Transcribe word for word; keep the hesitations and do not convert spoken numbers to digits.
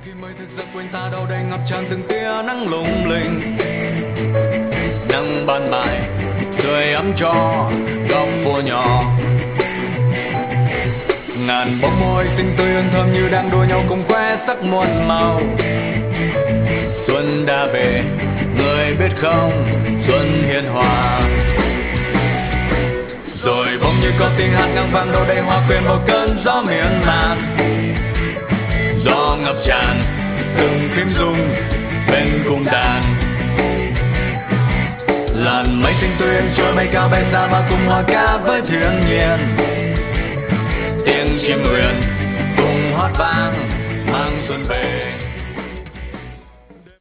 khi mới thức giấc quên ta đâu đây ngập tràn từng tia nắng lung linh, nắng ban mai sưởi ấm cho góc phố nhỏ. Ngàn bông môi xinh tươi hương thơm như đang đua nhau cùng khoe sắc muôn màu. Xuân đã về, người biết không, xuân hiền hòa. Rồi bỗng như có tiếng hát ngang vang đâu đây hoa khuyên một cơn gió miên man. Gió ngập tràn từng phím rung bên cung đàn. Làn mây xinh tươi trôi bay cao bay xa và cùng hòa ca với thiên nhiên. Tiếng chim huyền cùng hót vang mang xuân về.